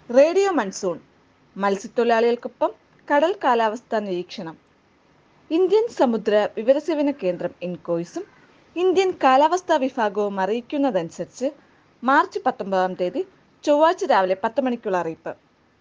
Radio monsoon മത്സ്യത്തൊഴിലാളികൾക്കൊപ്പം കടൽ കാലാവസ്ഥാ നിരീക്ഷണം. ഇന്ത്യൻ സമുദ്ര വിവരസേവന കേന്ദ്രം ഇൻകോയ്സും ഇന്ത്യൻ കാലാവസ്ഥാ വിഭാഗവും അറിയിക്കുന്നതനുസരിച്ച് മാർച്ച് 19 ചൊവ്വാഴ്ച രാവിലെ 10 മണിക്കുള്ള അറിയിപ്പ്.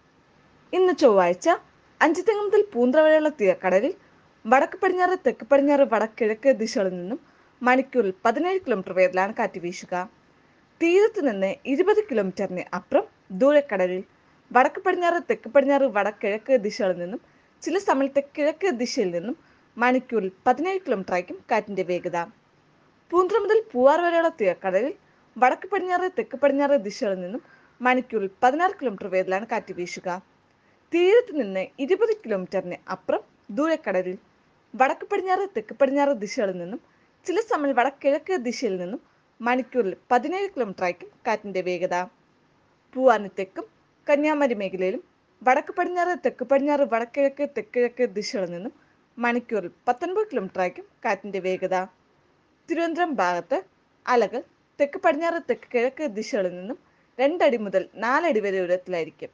ഇന്ന് ചൊവ്വാഴ്ച അഞ്ചുതെങ്ങ് മുതൽ പൂന്ത്ര വരെയുള്ള തീരക്കടലിൽ വടക്ക് പടിഞ്ഞാറ് തെക്ക് പടിഞ്ഞാറ് വടക്കിഴക്ക് ദിശകളിൽ നിന്നും മണിക്കൂറിൽ 17 കിലോമീറ്റർ വേഗത്തിലാണ് കാറ്റ് വീശുക. തീരത്ത് നിന്ന് 20 കിലോമീറ്ററിന് അപ്പുറം ദൂരക്കടലിൽ വടക്ക് പടിഞ്ഞാറ് തെക്ക് പടിഞ്ഞാറ് വടക്കിഴക്ക് ദിശകളിൽ നിന്നും ചില സമയത്ത് കിഴക്ക് ദിശയിൽ നിന്നും മണിക്കൂറിൽ 17 കിലോമീറ്റർ ആയിരിക്കും കാറ്റിന്റെ വേഗത. പൂന്ത്ര മുതൽ പൂവാർ വരെയുള്ള തീരക്കടലിൽ വടക്ക് പടിഞ്ഞാറ് തെക്ക് പടിഞ്ഞാറ് ദിശകളിൽ നിന്നും മണിക്കൂറിൽ 16 കിലോമീറ്റർ വേഗത്തിലാണ് കാറ്റ് വീശുക. തീരത്ത് നിന്ന് 20 കിലോമീറ്ററിന് അപ്പുറം ദൂരക്കടലിൽ വടക്ക് പടിഞ്ഞാറ് തെക്ക് പടിഞ്ഞാറ് ദിശകളിൽ നിന്നും ചില സമയം വടക്കിഴക്ക് ദിശയിൽ നിന്നും മണിക്കൂറിൽ 17 കിലോമീറ്റർ ആയിരിക്കും കാറ്റിന്റെ വേഗത. പൂവാറിന് തെക്കും കന്യാകുമാരി മേഖലയിലും വടക്ക് പടിഞ്ഞാറ് തെക്ക് പടിഞ്ഞാറ് വടക്കിഴക്ക് തെക്കിഴക്ക് ദിശകളിൽ നിന്നും മണിക്കൂറിൽ 19 കിലോമീറ്റർ ആയിരിക്കും കാറ്റിന്റെ വേഗത. തിരുവനന്തപുരം ഭാഗത്ത് അലകൾ തെക്ക് പടിഞ്ഞാറ് തെക്ക് കിഴക്ക് ദിശകളിൽ നിന്നും 2 അടി മുതൽ 4 അടി വരെ ഉയരത്തിലായിരിക്കും.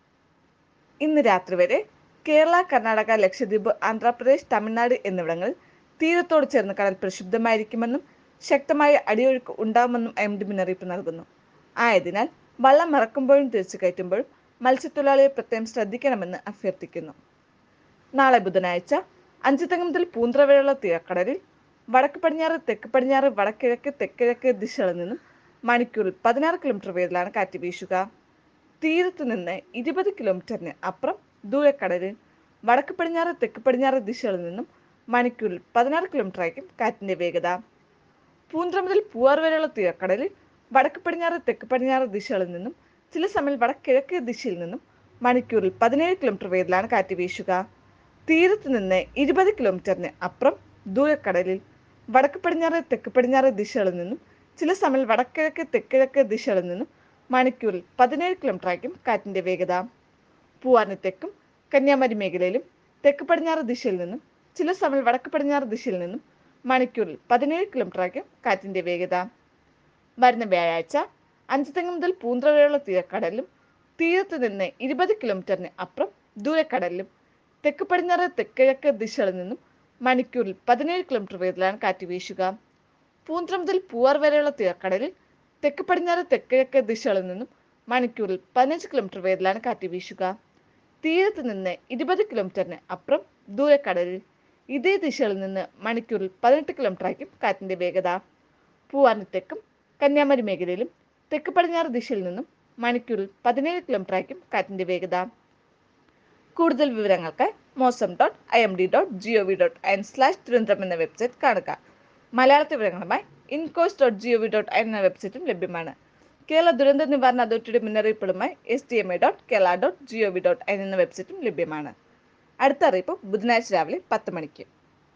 ഇന്ന് രാത്രി വരെ കേരള, കർണാടക, ലക്ഷദ്വീപ്, ആന്ധ്രാപ്രദേശ്, തമിഴ്നാട് എന്നിവിടങ്ങളിൽ തീരത്തോട് ചേർന്ന് കടൽ പ്രക്ഷുബ്ധമായിരിക്കുമെന്നും ശക്തമായ അടിയൊഴുക്ക് ഉണ്ടാകുമെന്നും IMD മുന്നറിയിപ്പ് നൽകുന്നു. ആയതിനാൽ വള്ളം ഇറക്കുമ്പോഴും തിരിച്ചു കയറ്റുമ്പോഴും മത്സ്യത്തൊഴിലാളികൾ പ്രത്യേകം ശ്രദ്ധിക്കണമെന്ന് അഭ്യർത്ഥിക്കുന്നു. നാളെ ബുധനാഴ്ച അഞ്ചുതെങ്ങ് മുതൽ പൂന്ത്ര വരെയുള്ള തീരക്കടലിൽ വടക്ക് പടിഞ്ഞാറ് തെക്ക് പടിഞ്ഞാറ് വടക്കിഴക്ക് തെക്കിഴക്ക് ദിശകളിൽ നിന്നും മണിക്കൂറിൽ 16 കിലോമീറ്റർ വേഗത്തിലാണ് കാറ്റ് വീശുക. തീരത്ത് നിന്ന് 20 കിലോമീറ്ററിന് അപ്പുറം ദൂരക്കടലിൽ വടക്ക് പടിഞ്ഞാറ് തെക്ക് പടിഞ്ഞാറ് ദിശകളിൽ നിന്നും മണിക്കൂറിൽ 16 കിലോമീറ്റർ ആയിരിക്കും കാറ്റിന്റെ വേഗത. പൂന്ത്ര മുതൽ പൂവാർ വരെയുള്ള തീരക്കടലിൽ വടക്ക് പടിഞ്ഞാറ് തെക്ക് പടിഞ്ഞാറ് ദിശകളിൽ നിന്നും ചില സമയം വടക്കിഴക്ക് ദിശയിൽ നിന്നും മണിക്കൂറിൽ 17 കിലോമീറ്റർ വേഗത്തിലാണ് കാറ്റ് വീശുക. തീരത്ത് നിന്ന് 20 കിലോമീറ്ററിന് അപ്പുറം ദൂരക്കടലിൽ വടക്ക് പടിഞ്ഞാറ് തെക്ക് പടിഞ്ഞാറ് ദിശകളിൽ നിന്നും ചില സമയം വടക്കിഴക്ക് തെക്കിഴക്ക് ദിശകളിൽ നിന്നും മണിക്കൂറിൽ 17 കിലോമീറ്റർ ആയിരിക്കും കാറ്റിന്റെ വേഗത. പൂവാറിന് തെക്കും കന്യാകുമാരി മേഖലയിലും തെക്ക് പടിഞ്ഞാറ് ദിശയിൽ നിന്നും ചില സമയം വടക്ക് പടിഞ്ഞാറ് ദിശയിൽ നിന്നും മണിക്കൂറിൽ 17 കിലോമീറ്റർ ആയിരിക്കും കാറ്റിന്റെ വേഗത. വരുന്ന വ്യാഴാഴ്ച അഞ്ചുതെങ്ങ് മുതൽ പൂന്ത്ര വരെയുള്ള തീരക്കടലിലും തീരത്ത് നിന്ന് 20 കിലോമീറ്ററിന് അപ്പുറം ദൂരക്കടലിലും തെക്ക് പടിഞ്ഞാറ് തെക്കിഴക്ക് ദിശകളിൽ നിന്നും മണിക്കൂറിൽ 17 കിലോമീറ്റർ വേഗത്തിലാണ് കാറ്റ് വീശുക. പൂന്ത്ര മുതൽ പൂവാർ വരെയുള്ള തീരക്കടലിൽ തെക്ക് പടിഞ്ഞാറ് തെക്കിഴക്ക് ദിശകളിൽ നിന്നും മണിക്കൂറിൽ 15 കിലോമീറ്റർ വേഗത്തിലാണ് കാറ്റ് വീശുക. തീരത്ത് നിന്ന് 20 കിലോമീറ്ററിന് അപ്പുറം ദൂരക്കടലിൽ ഇതേ ദിശകളിൽ നിന്ന് മണിക്കൂറിൽ 18 കിലോമീറ്റർ ആയിരിക്കും കാറ്റിന്റെ വേഗത. പൂവാറിന് തെക്കും കന്യാകുമാരി മേഖലയിലും തെക്ക് പടിഞ്ഞാറ് ദിശയിൽ നിന്നും മണിക്കൂറിൽ 17 കിലോമീറ്റർ ആയിരിക്കും കാറ്റിന്റെ വേഗത. കൂടുതൽ വിവരങ്ങൾക്ക് mosam.imd.gov.in/തിരുവനന്തപുരം എന്ന വെബ്സൈറ്റ് കാണുക. മലയാളത്തിൽ വിവരങ്ങളുമായി incos.gov.in എന്ന വെബ്സൈറ്റും ലഭ്യമാണ്. കേരള ദുരന്ത നിവാരണ അതോറിറ്റിയുടെ മുന്നറിയിപ്പുകളുമായി stma.kerala.gov.in എന്ന വെബ്സൈറ്റും ലഭ്യമാണ്. അടുത്ത അറിയിപ്പ് ബുധനാഴ്ച രാവിലെ 10 മണിക്ക്.